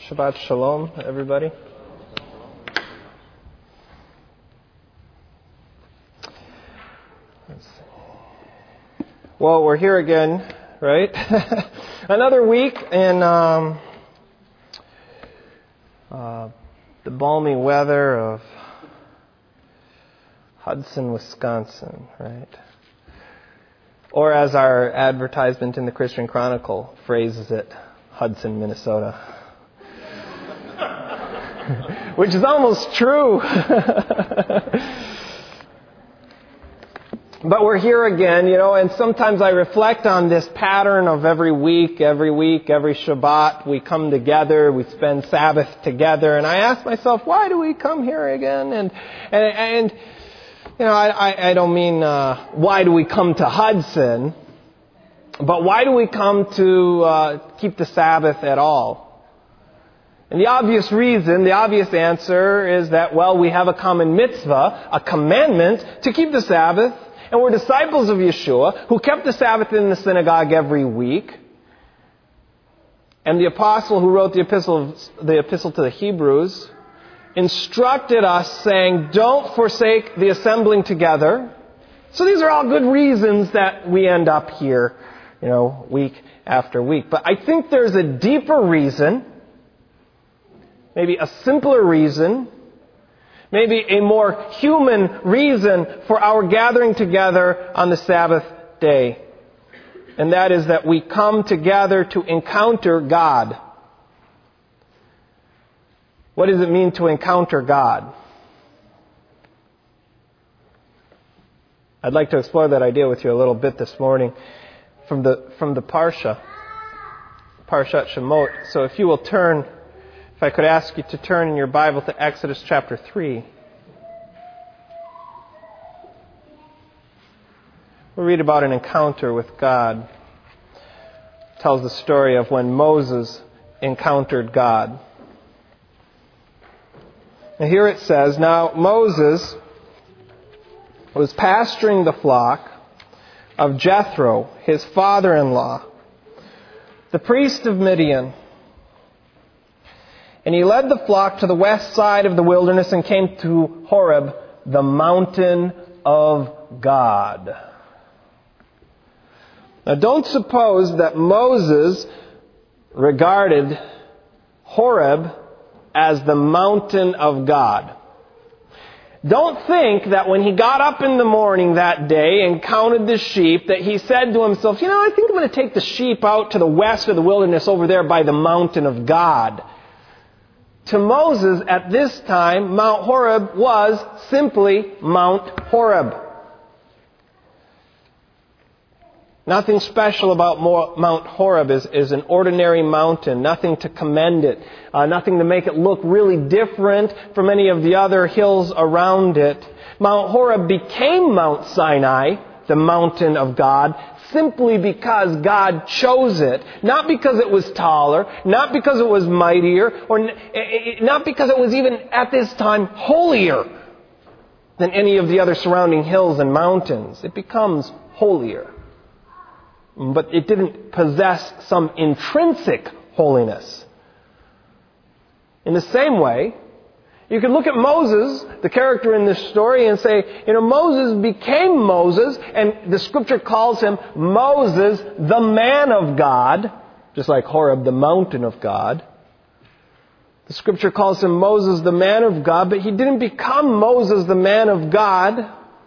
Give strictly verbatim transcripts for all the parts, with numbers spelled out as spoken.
Shabbat Shalom, everybody. Let's see. Well, we're here again, right? Another week in um, uh, the balmy weather of Hudson, Wisconsin, right? Or as our advertisement in the Christian Chronicle phrases it, Hudson, Minnesota. Which is almost true. But we're here again, you know, and sometimes I reflect on this pattern of every week, every week, every Shabbat, we come together, we spend Sabbath together, and I ask myself, why do we come here again? And, and, and you know, I, I, I don't mean, uh, why do we come to Hudson, but why do we come to uh, keep the Sabbath at all? And the obvious reason, the obvious answer is that, well, we have a common mitzvah, a commandment to keep the Sabbath, and we're disciples of Yeshua who kept the Sabbath in the synagogue every week. And the apostle who wrote the epistle, the epistle to the Hebrews instructed us saying, don't forsake the assembling together. So these are all good reasons that we end up here, you know, week after week. But I think there's a deeper reason, maybe a simpler reason, maybe a more human reason for our gathering together on the Sabbath day. And that is that we come together to encounter God. What does it mean to encounter God? I'd like to explore that idea with you a little bit this morning from the from the Parsha, Parshat Shemot. So if you will turn, if I could ask you to turn in your Bible to Exodus chapter three. We'll read about an encounter with God. It tells the story of when Moses encountered God. And here it says, now Moses was pasturing the flock of Jethro, his father-in-law, the priest of Midian. And he led the flock to the west side of the wilderness and came to Horeb, the mountain of God. Now don't suppose that Moses regarded Horeb as the mountain of God. Don't think that when he got up in the morning that day and counted the sheep, that he said to himself, you know, I think I'm going to take the sheep out to the west of the wilderness over there by the mountain of God. To Moses, at this time, Mount Horeb was simply Mount Horeb. Nothing special about Mount Horeb is, is an ordinary mountain. Nothing to commend it. Uh, nothing to make it look really different from any of the other hills around it. Mount Horeb became Mount Sinai, the mountain of God, simply because God chose it. Not because it was taller, not because it was mightier, or not because it was even at this time holier than any of the other surrounding hills and mountains. It becomes holier. But it didn't possess some intrinsic holiness. In the same way, you could look at Moses, the character in this story, and say, you know, Moses became Moses, and the scripture calls him Moses, the man of God, just like Horeb, the mountain of God. The scripture calls him Moses, the man of God, but he didn't become Moses, the man of God,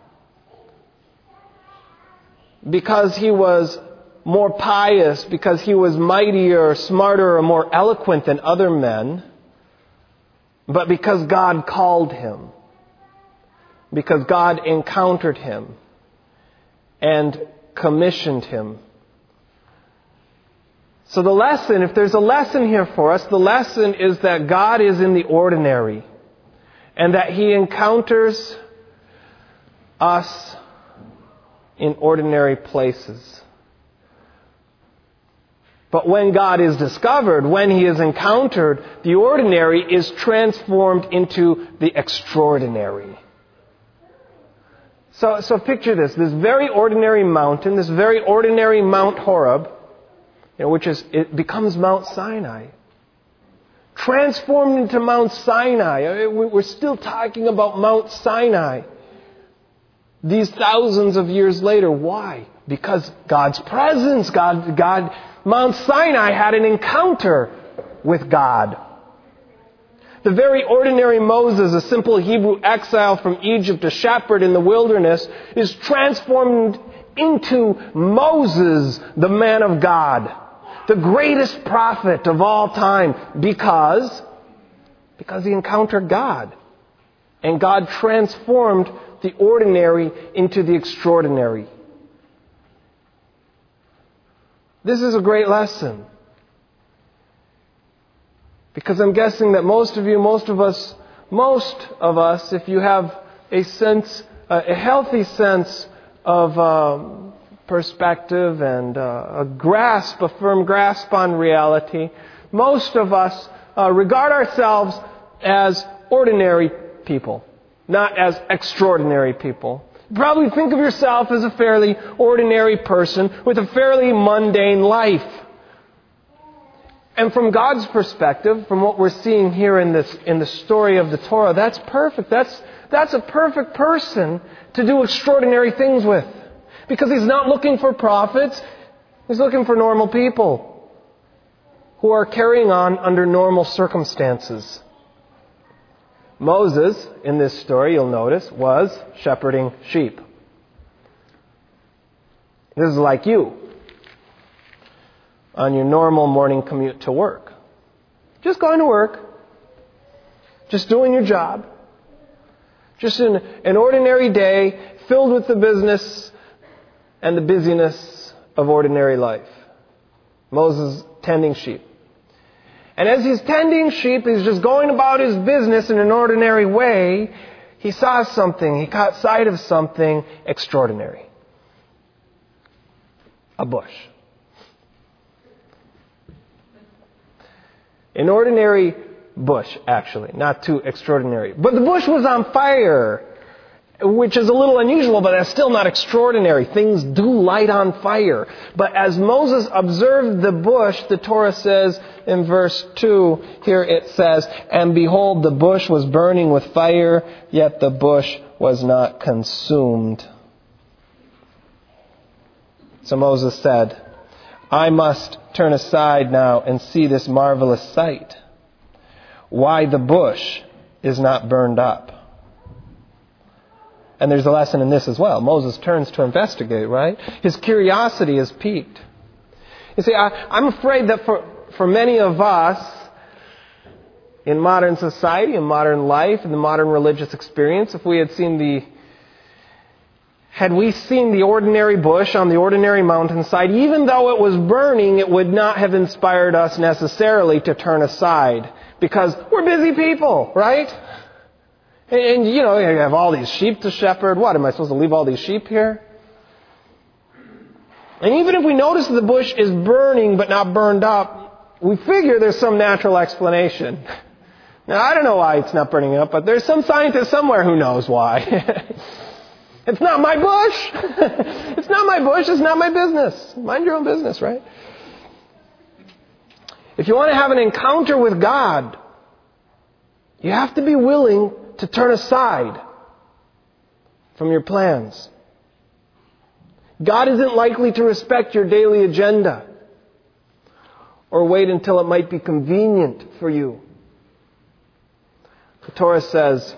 because he was more pious, because he was mightier, smarter, or more eloquent than other men, but because God called him, because God encountered him and commissioned him. So the lesson, if there's a lesson here for us, the lesson is that God is in the ordinary and that he encounters us in ordinary places. But when God is discovered, when he is encountered, the ordinary is transformed into the extraordinary. So, so picture this, this very ordinary mountain, this very ordinary Mount Horeb, you know, which is, it becomes Mount Sinai. transformed into Mount Sinai. We're still talking about Mount Sinai these thousands of years later. Why? Because God's presence, God, God, Mount Sinai had an encounter with God. The very ordinary Moses, a simple Hebrew exile from Egypt, a shepherd in the wilderness, is transformed into Moses, the man of God, the greatest prophet of all time, because, because he encountered God. And God transformed the ordinary into the extraordinary. This is a great lesson. Because I'm guessing that most of you, most of us, most of us, if you have a sense, a healthy sense of um, perspective and uh, a grasp, a firm grasp on reality, most of us uh, regard ourselves as ordinary people, not as extraordinary people. You probably think of yourself as a fairly ordinary person with a fairly mundane life. And from God's perspective, from what we're seeing here in this in the story of the Torah, that's perfect. That's that's a perfect person to do extraordinary things with. Because He's not looking for prophets, He's looking for normal people who are carrying on under normal circumstances. Moses, in this story, you'll notice, was shepherding sheep. This is like you on your normal morning commute to work. Just going to work. Just doing your job. Just an, an ordinary day filled with the business and the busyness of ordinary life. Moses tending sheep. And as he's tending sheep, he's just going about his business in an ordinary way. He saw something. He caught sight of something extraordinary. A bush. An ordinary bush, actually. Not too extraordinary. But the bush was on fire, which is a little unusual, but that's still not extraordinary. Things do light on fire. But as Moses observed the bush, the Torah says in verse two, here it says, "And behold, the bush was burning with fire, yet the bush was not consumed." So Moses said, "I must turn aside now and see this marvelous sight, why the bush is not burned up." And there's a lesson in this as well. Moses turns to investigate, right? His curiosity is piqued. You see, I, I'm afraid that for, for many of us in modern society, in modern life, in the modern religious experience, if we had seen the Had we seen the ordinary bush on the ordinary mountainside, even though it was burning, it would not have inspired us necessarily to turn aside. Because we're busy people, right? And, and you know, you have all these sheep to shepherd. What, am I supposed to leave all these sheep here? And even if we notice the bush is burning but not burned up, we figure there's some natural explanation. Now, I don't know why it's not burning up, but there's some scientist somewhere who knows why. It's not my bush. It's not my bush. It's not my business. Mind your own business, right? If you want to have an encounter with God, you have to be willing to turn aside from your plans. God isn't likely to respect your daily agenda or wait until it might be convenient for you. The Torah says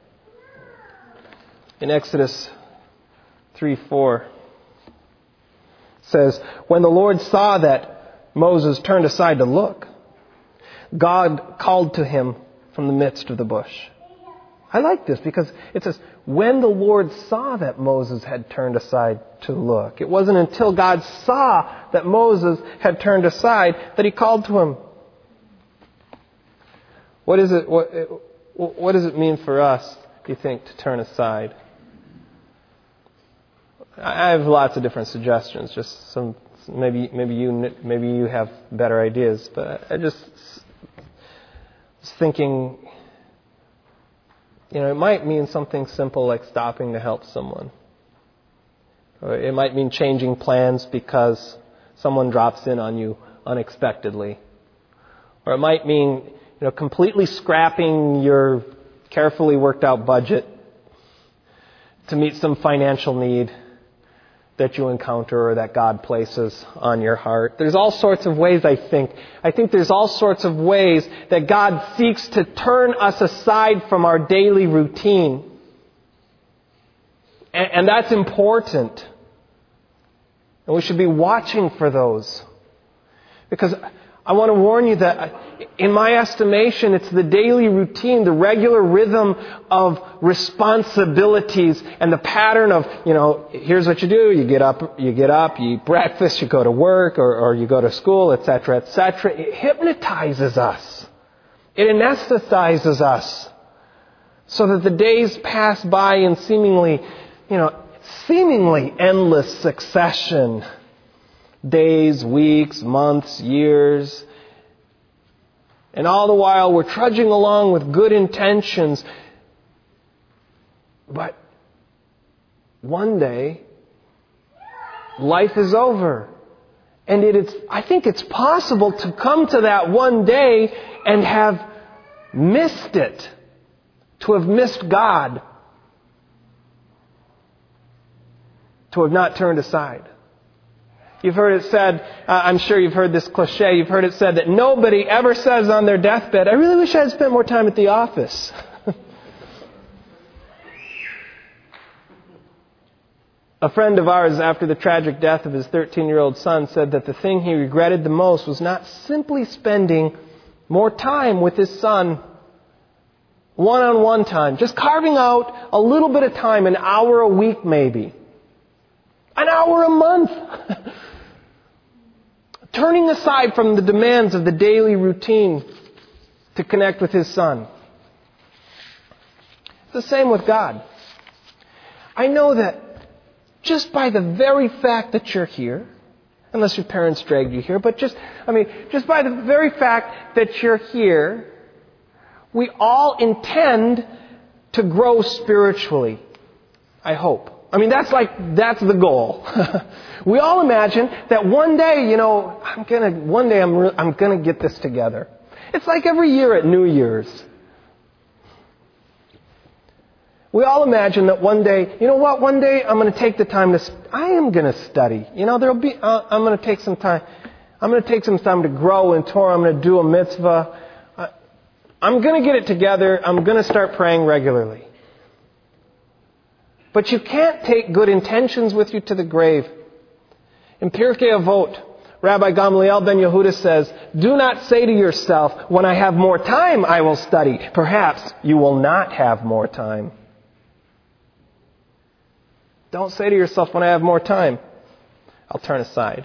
in Exodus three four, says, "When the Lord saw that Moses turned aside to look, God called to him from the midst of the bush." I like this because it says, when the Lord saw that Moses had turned aside to look. It wasn't until God saw that Moses had turned aside that He called to him. What is it? What, what does it mean for us, do you think, to turn aside? I have lots of different suggestions. Just some, maybe, maybe you, maybe you have better ideas. But I just was thinking, you know, it might mean something simple like stopping to help someone. Or it might mean changing plans because someone drops in on you unexpectedly. Or it might mean know, completely scrapping your carefully worked out budget to meet some financial need that you encounter or that God places on your heart. There's all sorts of ways, I think. I think there's all sorts of ways that God seeks to turn us aside from our daily routine. And, and that's important. And we should be watching for those. Because I want to warn you that, in my estimation, it's the daily routine, the regular rhythm of responsibilities and the pattern of, you know, here's what you do. You get up, you get up, you eat breakfast, you go to work, or, or you go to school, et cetera, et cetera. It hypnotizes us. It anesthetizes us so that the days pass by in seemingly, you know, seemingly endless succession. Days, weeks, months, years. And all the while we're trudging along with good intentions. But one day, life is over. And it is, I think it's possible to come to that one day and have missed it. To have missed God. To have not turned aside. You've heard it said, uh, I'm sure you've heard this cliche, you've heard it said that nobody ever says on their deathbed, I really wish I had spent more time at the office. A friend of ours, after the tragic death of his thirteen-year-old son, said that the thing he regretted the most was not simply spending more time with his son, one-on-one time, just carving out a little bit of time, an hour a week maybe, an hour a month. Turning aside from the demands of the daily routine to connect with his son. It's the same with God. I know that just by the very fact that you're here, unless your parents dragged you here, but just, I mean, just by the very fact that you're here, we all intend to grow spiritually. I hope. I mean, that's like, that's the goal. We all imagine that one day, you know, I'm gonna, one day I'm, re- I'm gonna get this together. It's like every year at New Year's. We all imagine that one day, you know what, one day I'm gonna take the time to, I am gonna study. You know, there'll be, uh, I'm gonna take some time, I'm gonna take some time to grow in Torah, I'm gonna do a mitzvah. Uh, I'm gonna get it together, I'm gonna start praying regularly. But you can't take good intentions with you to the grave. In Pirkei Avot, Rabbi Gamliel ben Yehuda says, do not say to yourself, when I have more time, I will study. Perhaps you will not have more time. Don't say to yourself, when I have more time, I'll turn aside.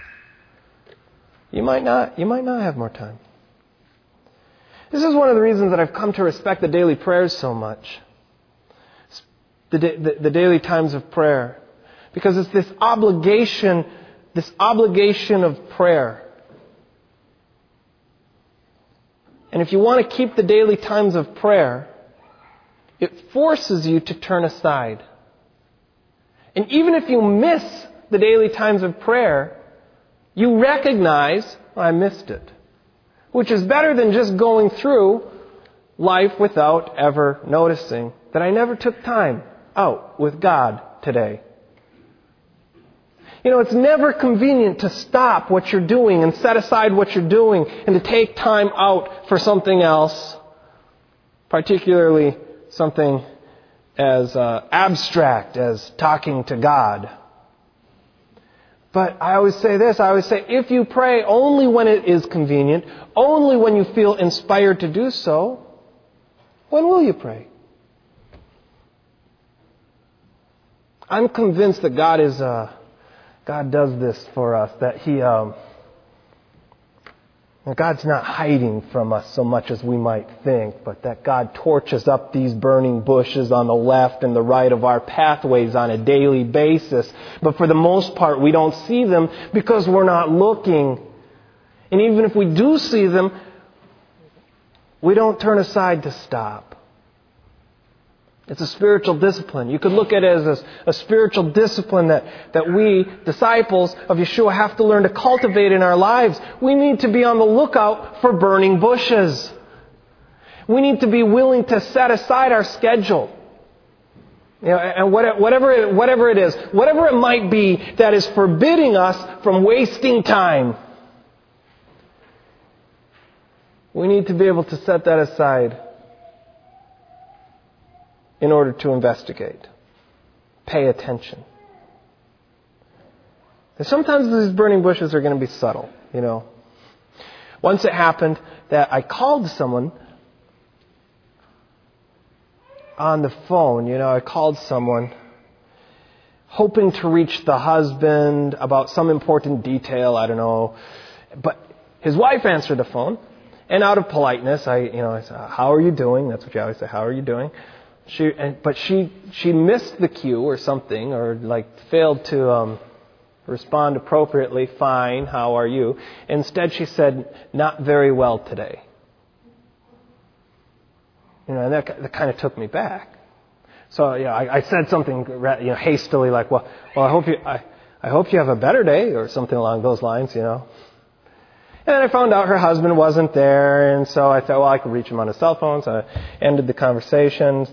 You might not, you might not have more time. This is one of the reasons that I've come to respect the daily prayers so much. The, the, the daily times of prayer. Because it's this obligation, this obligation of prayer. And if you want to keep the daily times of prayer, it forces you to turn aside. And even if you miss the daily times of prayer, you recognize, oh, I missed it. Which is better than just going through life without ever noticing that I never took time out with God today. You know, it's never convenient to stop what you're doing and set aside what you're doing and to take time out for something else, particularly something as uh, abstract as talking to God. But I always say this, I always say, if you pray only when it is convenient, only when you feel inspired to do so, when will you pray? I'm convinced that God is, uh, God does this for us, that He, um, that God's not hiding from us so much as we might think, but that God torches up these burning bushes on the left and the right of our pathways on a daily basis. But for the most part, we don't see them because we're not looking. And even if we do see them, we don't turn aside to stop. It's a spiritual discipline. You could look at it as a, a spiritual discipline that, that we, disciples of Yeshua, have to learn to cultivate in our lives. We need to be on the lookout for burning bushes. We need to be willing to set aside our schedule. You know, and whatever it, whatever it is, whatever it might be that is forbidding us from wasting time, we need to be able to set that aside in order to investigate, pay attention. And sometimes these burning bushes are going to be subtle, you know. Once it happened that I called someone on the phone, you know, I called someone hoping to reach the husband about some important detail, I don't know. But his wife answered the phone, and out of politeness, I, you know, I said, "How are you doing?" That's what you always say, "How are you doing?" She, and, but she, she missed the cue or something, or like failed to um, respond appropriately. "Fine, how are you?" Instead, she said, "Not very well today." You know, and that, that kind of took me back. So, yeah, I, I said something, you know, hastily, like, "Well, well, I hope you, I, I hope you have a better day," or something along those lines, you know. And then I found out her husband wasn't there, and so I thought, well, I could reach him on his cell phone, so I ended the conversation.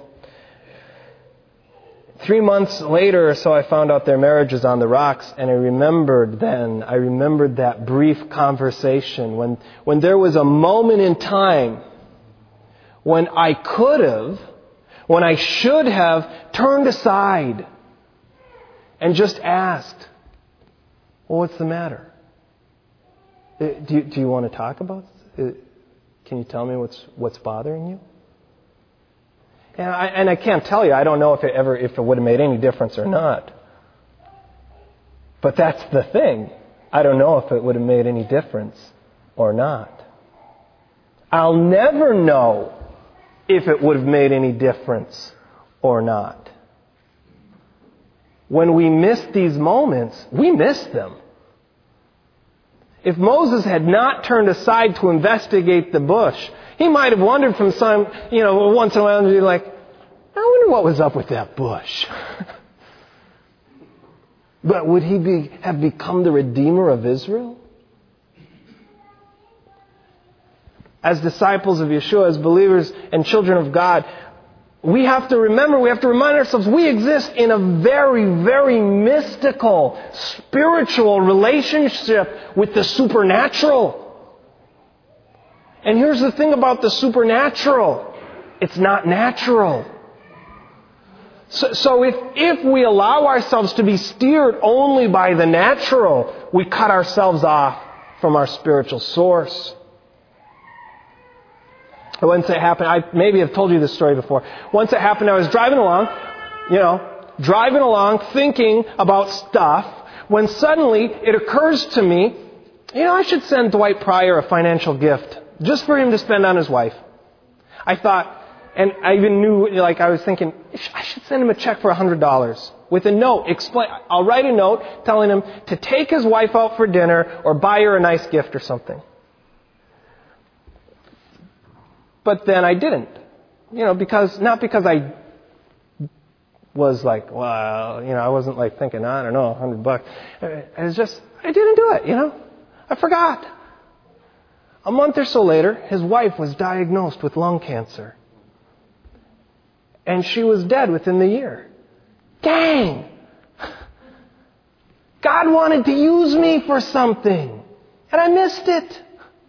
Three months later or so, I found out their marriage was on the rocks, and I remembered then, I remembered that brief conversation when, when there was a moment in time when I could have, when I should have turned aside and just asked, "Well, what's the matter? Do you, do you want to talk about this? Can you tell me what's what's bothering you?" And I, and I can't tell you. I don't know if it ever if it would have made any difference or not. But that's the thing. I don't know if it would have made any difference or not. I'll never know if it would have made any difference or not. When we miss these moments, we miss them. If Moses had not turned aside to investigate the bush, he might have wondered from some, you know, once in a while and be like, "I wonder what was up with that bush." But would he be, have become the Redeemer of Israel? As disciples of Yeshua, as believers and children of God, we have to remember, we have to remind ourselves, we exist in a very, very mystical, spiritual relationship with the supernatural. And here's the thing about the supernatural. It's not natural. So, so if, if we allow ourselves to be steered only by the natural, we cut ourselves off from our spiritual source. Once it happened, I maybe have told you this story before. Once it happened, I was driving along, you know, driving along, thinking about stuff, when suddenly it occurs to me, you know, I should send Dwight Pryor a financial gift, just for him to spend on his wife. I thought, and I even knew, like, I was thinking, I should send him a check for one hundred dollars. With a note, explain, I'll write a note telling him to take his wife out for dinner or buy her a nice gift or something. But then I didn't, you know, because, not because I was like, well, you know, I wasn't like thinking, I don't know, a hundred bucks. It was just, I didn't do it, you know. I forgot. A month or so later, his wife was diagnosed with lung cancer. And she was dead within the year. Dang! God wanted to use me for something, and I missed it.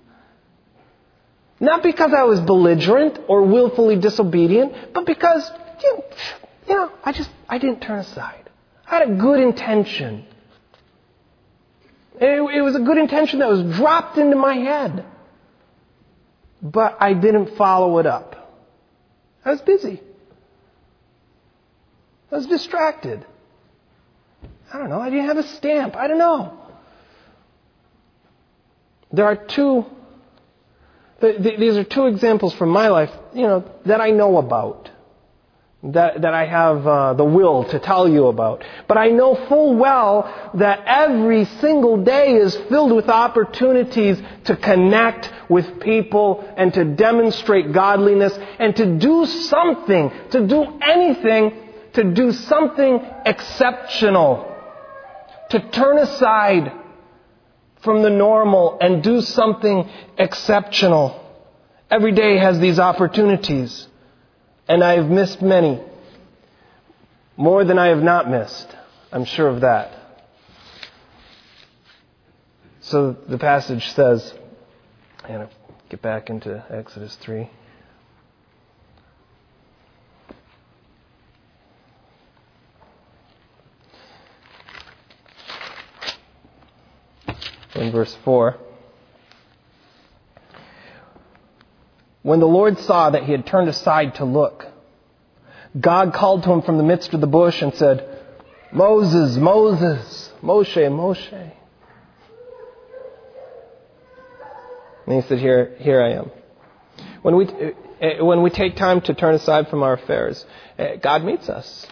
Not because I was belligerent or willfully disobedient, but because, you know, I just, I didn't turn aside. I had a good intention. It, it was a good intention that was dropped into my head. But I didn't follow it up. I was busy. I was distracted. I don't know, I didn't have a stamp. I don't know. There are two These are two examples from my life, you know, that I know about, that that I have uh, the will to tell you about. But I know full well that every single day is filled with opportunities to connect with people and to demonstrate godliness and to do something, to do anything, to do something exceptional, to turn aside from the normal and do something exceptional. Every day has these opportunities, and I have missed many. More than I have not missed. I'm sure of that. So the passage says, and I'll get back into Exodus three. In verse four. When the Lord saw that he had turned aside to look, God called to him from the midst of the bush and said, Moses, Moses, Moshe, Moshe. And he said, here, here I am. When we, when we take time to turn aside from our affairs, God meets us.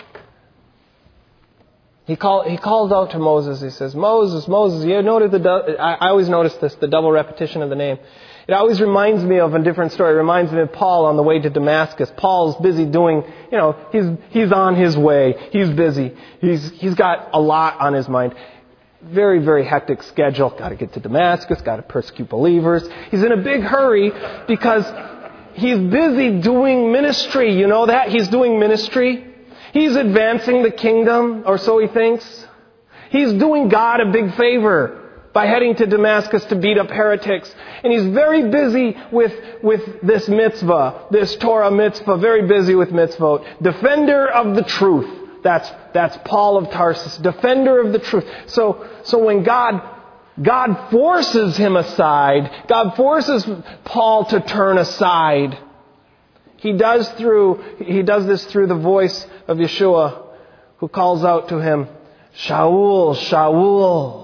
He, call, he calls out to Moses. He says, Moses, Moses. You noted the, I, I always notice this, the double repetition of the name. It always reminds me of a different story. It reminds me of Paul on the way to Damascus. Paul's busy doing, you know, he's he's on his way. He's busy. He's he's got a lot on his mind. Very, very hectic schedule. Got to get to Damascus. Got to persecute believers. He's in a big hurry because he's busy doing ministry. You know that? He's doing ministry. He's advancing the kingdom, or so he thinks. He's doing God a big favor by heading to Damascus to beat up heretics. And he's very busy with, with this mitzvah, this Torah mitzvah, very busy with mitzvot. Defender of the truth. That's, that's Paul of Tarsus. Defender of the truth. So, so when God, God forces him aside, God forces Paul to turn aside, He does through, he does this through the voice of Yeshua, who calls out to him, Shaul, Shaul.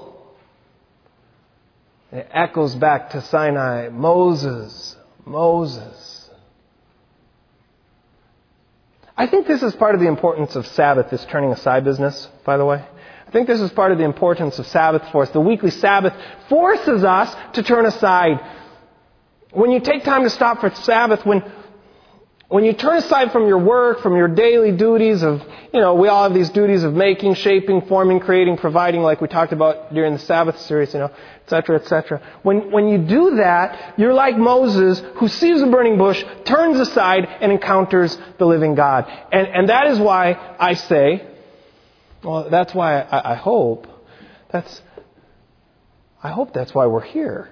It echoes back to Sinai, Moses, Moses. I think this is part of the importance of Sabbath, this turning aside business, by the way. I think this is part of the importance of Sabbath for us. The weekly Sabbath forces us to turn aside. When you take time to stop for Sabbath, when When you turn aside from your work, from your daily duties of, you know, we all have these duties of making, shaping, forming, creating, providing, like we talked about during the Sabbath series, you know, et cetera, et cetera. When, when you do that, you're like Moses, who sees a burning bush, turns aside, and encounters the living God. And, and that is why I say, well, that's why I, I hope, that's, I hope that's why we're here.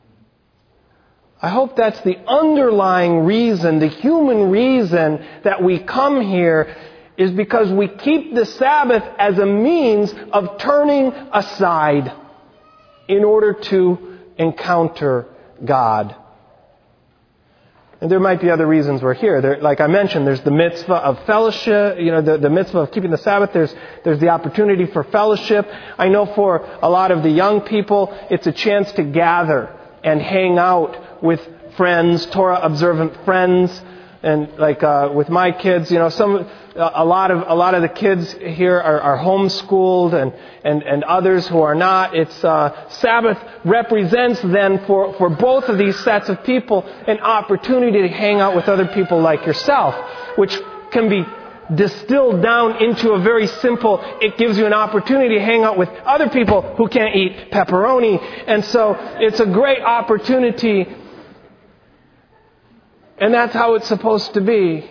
I hope that's the underlying reason, the human reason that we come here is because we keep the Sabbath as a means of turning aside in order to encounter God. And there might be other reasons we're here. There, like I mentioned, there's the mitzvah of fellowship, you know, the, the mitzvah of keeping the Sabbath. There's, there's the opportunity for fellowship. I know for a lot of the young people, it's a chance to gather and hang out with friends, Torah observant friends, and like uh, with my kids, you know, some a lot of a lot of the kids here are, are homeschooled, and, and and others who are not. It's uh, Sabbath represents then for for both of these sets of people an opportunity to hang out with other people like yourself, which can be distilled down into a very simple, it gives you an opportunity to hang out with other people who can't eat pepperoni. And so it's a great opportunity. And that's how it's supposed to be.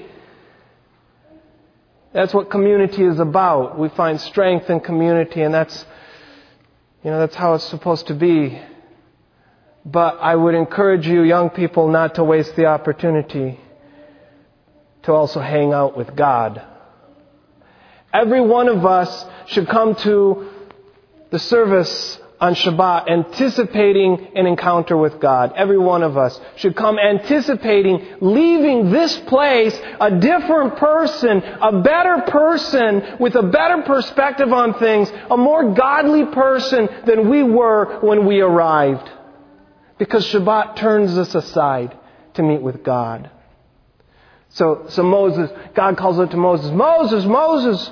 That's what community is about. We find strength in community, and that's, you know, that's how it's supposed to be. But I would encourage you, young people, not to waste the opportunity to also hang out with God. Every one of us should come to the service on Shabbat anticipating an encounter with God. Every one of us should come anticipating leaving this place a different person, a better person with a better perspective on things, a more godly person than we were when we arrived. Because Shabbat turns us aside to meet with God. So, so Moses, God calls out to Moses, Moses, Moses.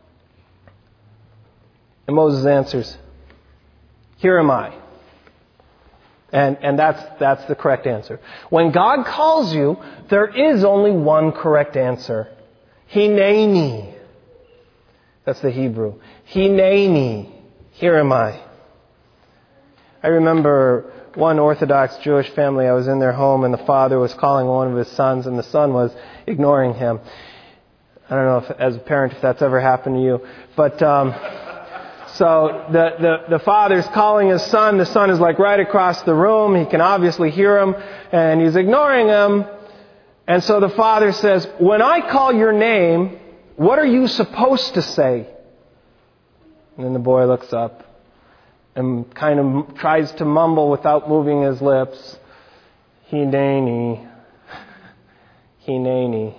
And Moses answers, here am I. And, and that's, that's the correct answer. When God calls you, there is only one correct answer. Hineni. That's the Hebrew. Hineni. Here am I. I remember one Orthodox Jewish family. I was in their home, and the father was calling one of his sons, and the son was ignoring him. I don't know if, as a parent, if that's ever happened to you. But, um, so the, the, the father's calling his son. The son is like right across the room. He can obviously hear him, and he's ignoring him. And so the father says, "When I call your name, what are you supposed to say?" And then the boy looks up and kind of tries to mumble without moving his lips. Hineni. Hineni.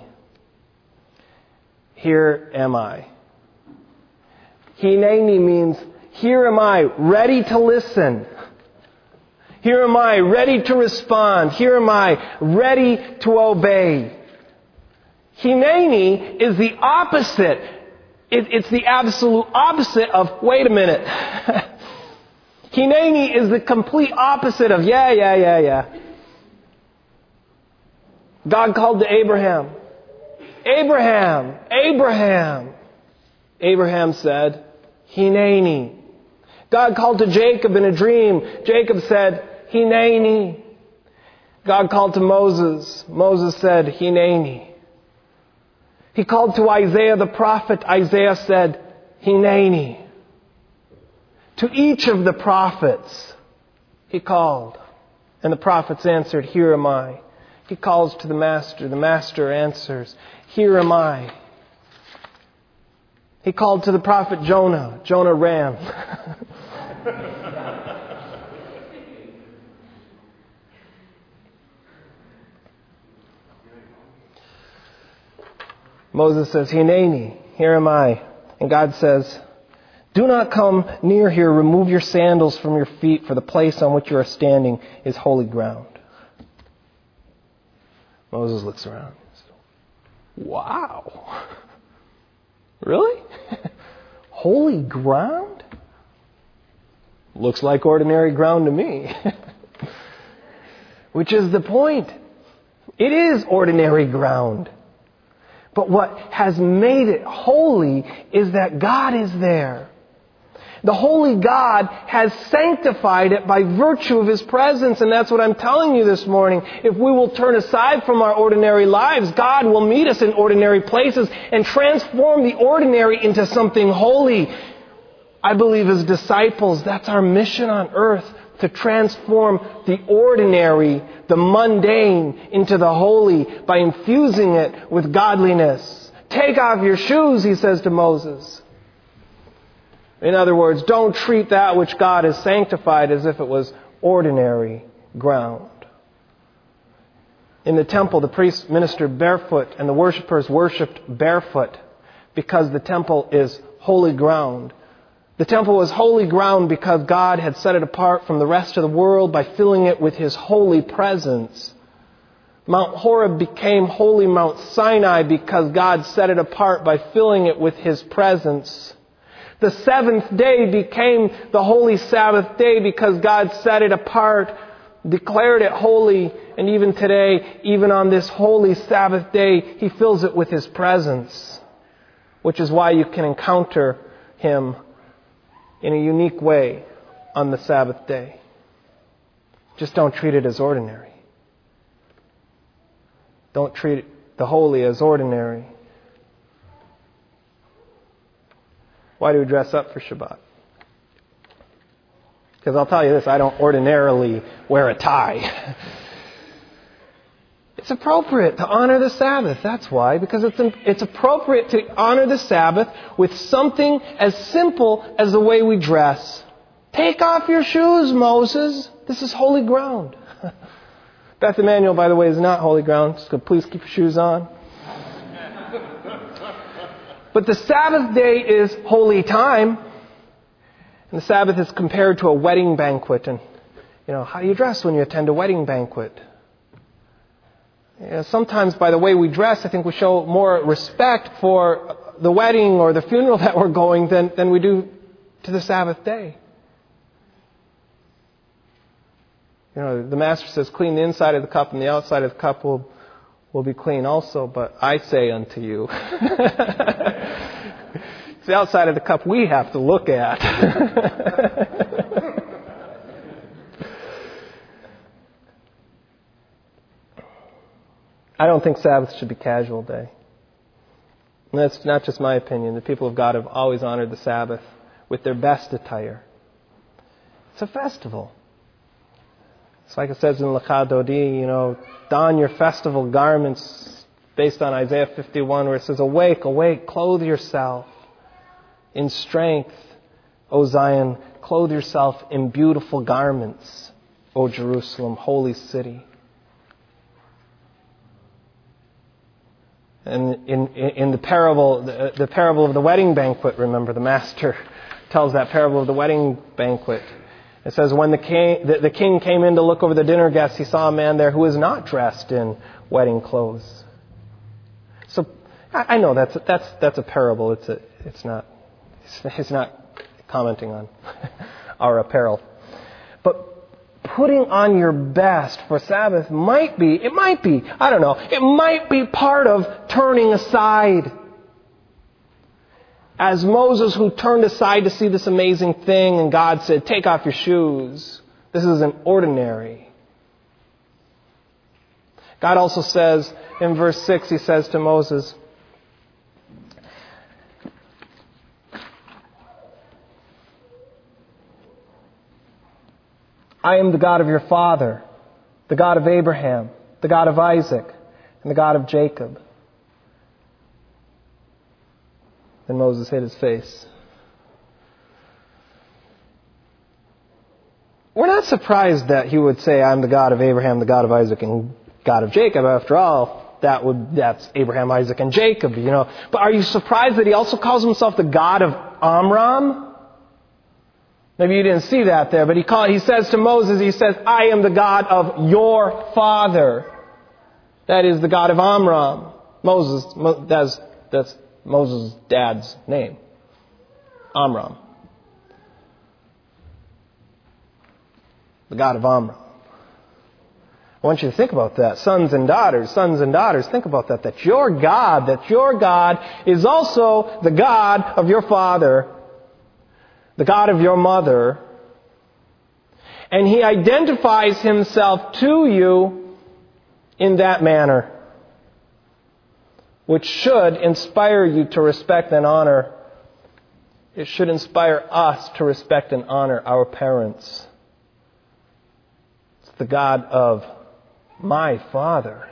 Here am I. Hineni means, here am I, ready to listen. Here am I, ready to respond. Here am I, ready to obey. Hineni is the opposite. It, it's the absolute opposite of, wait a minute. Hineni is the complete opposite of, yeah, yeah, yeah, yeah. God called to Abraham. Abraham, Abraham. Abraham said, Hineni. God called to Jacob in a dream. Jacob said, Hineni. God called to Moses. Moses said, Hineni. He called to Isaiah the prophet. Isaiah said, Hineni. To each of the prophets, he called. And the prophets answered, here am I. He calls to the master. The master answers, here am I. He called to the prophet Jonah. Jonah ran. Moses says, Hineni, here am I. And God says, do not come near here. Remove your sandals from your feet, for the place on which you are standing is holy ground. Moses looks around. Wow. Really? Holy ground? Looks like ordinary ground to me. Which is the point. It is ordinary ground. But what has made it holy is that God is there. The holy God has sanctified it by virtue of His presence, and that's what I'm telling you this morning. If we will turn aside from our ordinary lives, God will meet us in ordinary places and transform the ordinary into something holy. I believe as disciples, that's our mission on earth, to transform the ordinary, the mundane, into the holy by infusing it with godliness. Take off your shoes, he says to Moses. In other words, don't treat that which God has sanctified as if it was ordinary ground. In the temple, the priests ministered barefoot and the worshipers worshipped barefoot because the temple is holy ground. The temple was holy ground because God had set it apart from the rest of the world by filling it with His holy presence. Mount Horeb became holy Mount Sinai because God set it apart by filling it with His presence. The seventh day became the holy Sabbath day because God set it apart, declared it holy, and even today, even on this holy Sabbath day, He fills it with His presence, which is why you can encounter Him in a unique way on the Sabbath day. Just don't treat it as ordinary. Don't treat the holy as ordinary. Why do we dress up for Shabbat? Because I'll tell you this, I don't ordinarily wear a tie. It's appropriate to honor the Sabbath. That's why. Because it's it's appropriate to honor the Sabbath with something as simple as the way we dress. Take off your shoes, Moses. This is holy ground. Beth Emanuel, by the way, is not holy ground. So please keep your shoes on. But the Sabbath day is holy time. And the Sabbath is compared to a wedding banquet. And, you know, how do you dress when you attend a wedding banquet? You know, sometimes by the way we dress, I think we show more respect for the wedding or the funeral that we're going than, than we do to the Sabbath day. You know, the Master says, clean the inside of the cup and the outside of the cup will will be clean also, but I say unto you. It's the outside of the cup we have to look at. I don't think Sabbath should be casual day. And that's not just my opinion. The people of God have always honored the Sabbath with their best attire. It's a festival. It's like it says in Lecha Dodi, you know, don your festival garments based on Isaiah fifty-one, where it says, awake, awake, clothe yourself in strength, O Zion, clothe yourself in beautiful garments, O Jerusalem, holy city. And in, in, in the parable, the, the parable of the wedding banquet, remember, the master tells that parable of the wedding banquet. It says, when the king, the, the king came in to look over the dinner guests, he saw a man there who was not dressed in wedding clothes. So I, I know that's that's that's a parable. It's a, it's not it's not commenting on our apparel, but putting on your best for Sabbath might be, it might be, I don't know, it might be part of turning aside. As Moses, who turned aside to see this amazing thing, and God said, take off your shoes. This isn't ordinary. God also says, in verse six, He says to Moses, I am the God of your father, the God of Abraham, the God of Isaac, and the God of Jacob. Then Moses hid his face. We're not surprised that he would say, I'm the God of Abraham, the God of Isaac, and God of Jacob. After all, that would that's Abraham, Isaac, and Jacob, you know. But are you surprised that he also calls himself the God of Amram? Maybe you didn't see that there, but he call, he says to Moses, he says, I am the God of your father. That is the God of Amram. Moses, that's, that's Moses' dad's name. Amram. The God of Amram. I want you to think about that. Sons and daughters, sons and daughters, think about that. That your God, that your God is also the God of your father, the God of your mother, and He identifies Himself to you in that manner, which should inspire you to respect and honor. It should inspire us to respect and honor our parents. It's the God of my Father.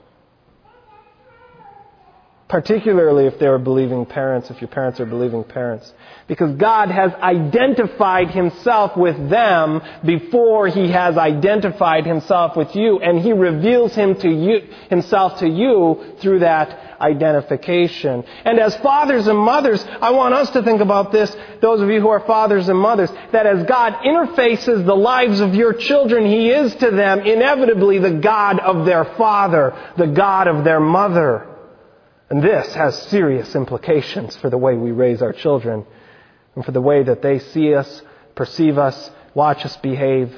Particularly if they are believing parents, if your parents are believing parents. Because God has identified Himself with them before He has identified Himself with you. And He reveals him to you, Himself to you through that identification. And as fathers and mothers, I want us to think about this, those of you who are fathers and mothers, that as God interfaces the lives of your children, He is to them inevitably the God of their father, the God of their mother. And this has serious implications for the way we raise our children and for the way that they see us, perceive us, watch us behave.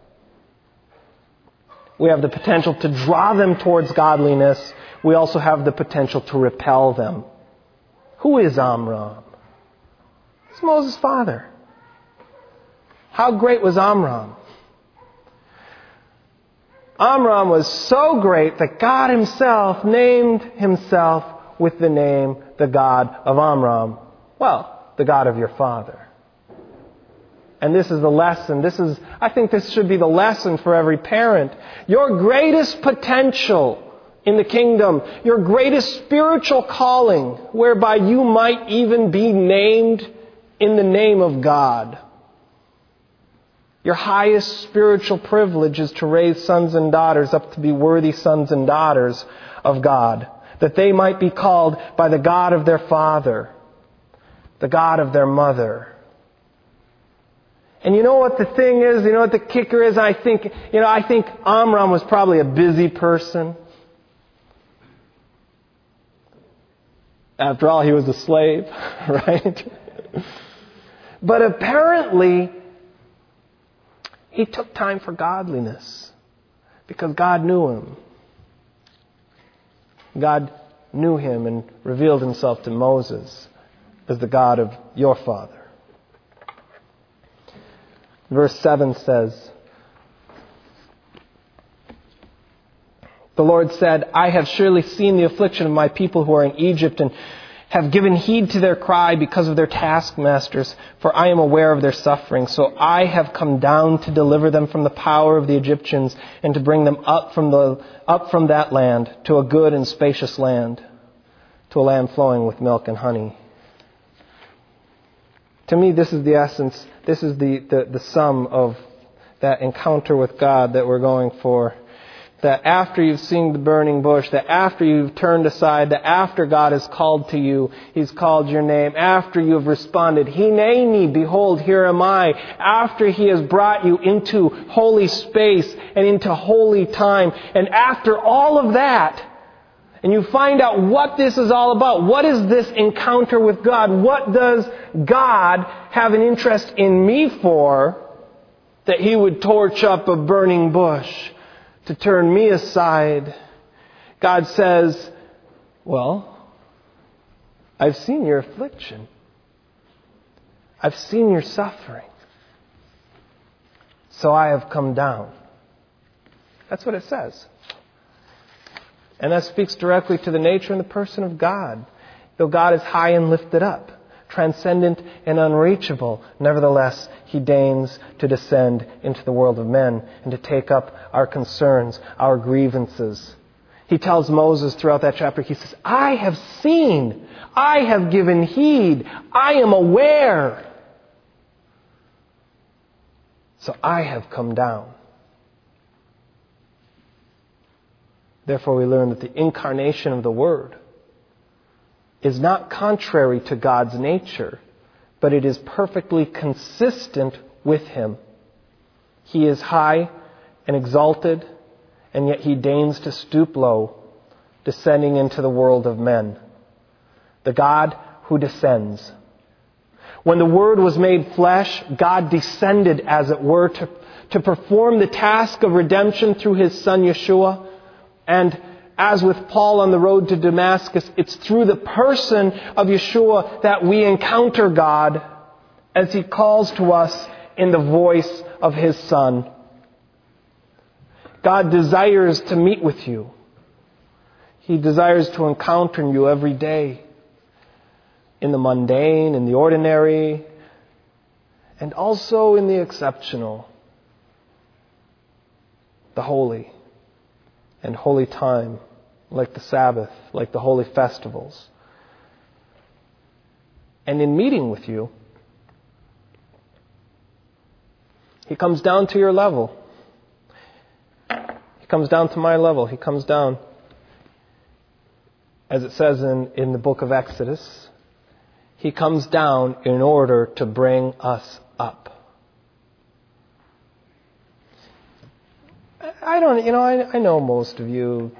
We have the potential to draw them towards godliness. We also have the potential to repel them. Who is Amram? It's Moses' father. How great was Amram? Amram was so great that God Himself named Himself with the name, the God of Amram. Well, the God of your father. And this is the lesson. This is, I think this should be the lesson for every parent. Your greatest potential in the kingdom, your greatest spiritual calling, whereby you might even be named in the name of God. Your highest spiritual privilege is to raise sons and daughters up to be worthy sons and daughters of God, that they might be called by the God of their father, the God of their mother. And you know what the thing is? You know what the kicker is? I think, you know, I think Amram was probably a busy person. After all, he was a slave, right? But apparently, he took time for godliness because God knew him. God knew him and revealed Himself to Moses as the God of your father. Verse seven says, The Lord said, I have surely seen the affliction of my people who are in Egypt and have given heed to their cry because of their taskmasters, for I am aware of their suffering. So I have come down to deliver them from the power of the Egyptians and to bring them up from the up from that land to a good and spacious land, to a land flowing with milk and honey. To me, this is the essence, this is the, the, the sum of that encounter with God that we're going for. That after you've seen the burning bush, that after you've turned aside, that after God has called to you, He's called your name, after you have responded, Hineni, behold, here am I, after He has brought you into holy space and into holy time, and after all of that, and you find out what this is all about, what is this encounter with God, what does God have an interest in me for, that He would torch up a burning bush to turn me aside. God says, well, I've seen your affliction. I've seen your suffering. So I have come down. That's what it says. And that speaks directly to the nature and the person of God. Though God is high and lifted up, transcendent and unreachable, nevertheless, He deigns to descend into the world of men and to take up our concerns, our grievances. He tells Moses throughout that chapter, he says, I have seen, I have given heed, I am aware. So I have come down. Therefore, we learn that the incarnation of the Word is not contrary to God's nature, but it is perfectly consistent with Him. He is high and exalted, and yet He deigns to stoop low, descending into the world of men. The God who descends. When the Word was made flesh, God descended, as it were, to, to perform the task of redemption through His Son Yeshua. And as with Paul on the road to Damascus, it's through the person of Yeshua that we encounter God as He calls to us in the voice of His Son. God desires to meet with you. He desires to encounter you every day, in the mundane, in the ordinary, and also in the exceptional, the holy and holy time, like the Sabbath, like the holy festivals. And in meeting with you, He comes down to your level. He comes down to my level. He comes down, as it says in, in the book of Exodus, He comes down in order to bring us up. I don't, you know, I, I know most of you,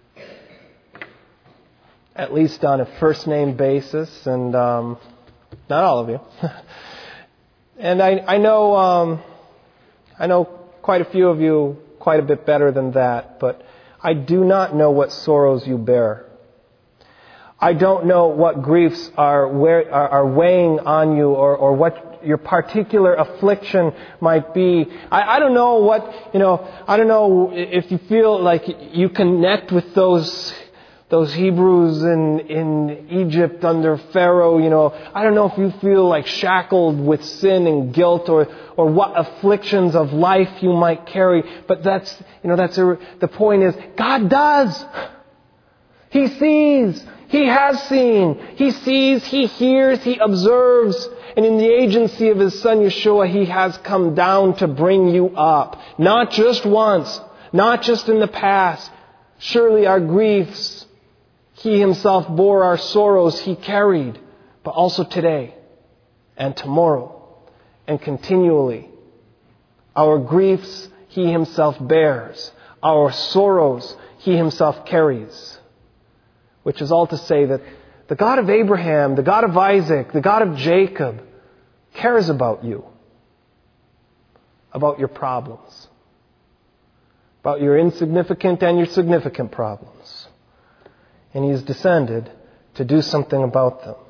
at least on a first name basis, and um, not all of you. And I, I know, um, I know quite a few of you quite a bit better than that, but I do not know what sorrows you bear. I don't know what griefs are, where, are, are weighing on you, or, or what your particular affliction might be. I, I don't know what, you know, I don't know if you feel like you connect with those those Hebrews in, in Egypt under Pharaoh, you know. I don't know if you feel like shackled with sin and guilt, or, or what afflictions of life you might carry. But that's, you know, that's a, the point is, God does. He sees. He has seen. He sees, He hears, He observes. And in the agency of His Son Yeshua, He has come down to bring you up. Not just once. Not just in the past. Surely our griefs, He Himself bore, our sorrows He carried. But also today and tomorrow and continually. Our griefs He Himself bears. Our sorrows He Himself carries. Which is all to say that the God of Abraham, the God of Isaac, the God of Jacob cares about you, about your problems, about your insignificant and your significant problems. And He has descended to do something about them.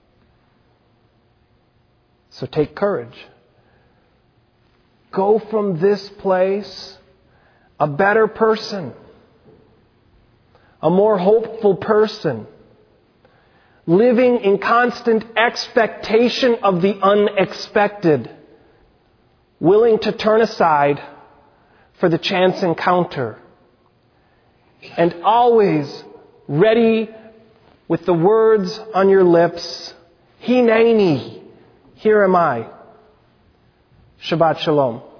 So take courage. Go from this place a better person. a more hopeful person, living in constant expectation of the unexpected, willing to turn aside for the chance encounter, and always ready with the words on your lips, Hineni, here am I. Shabbat Shalom.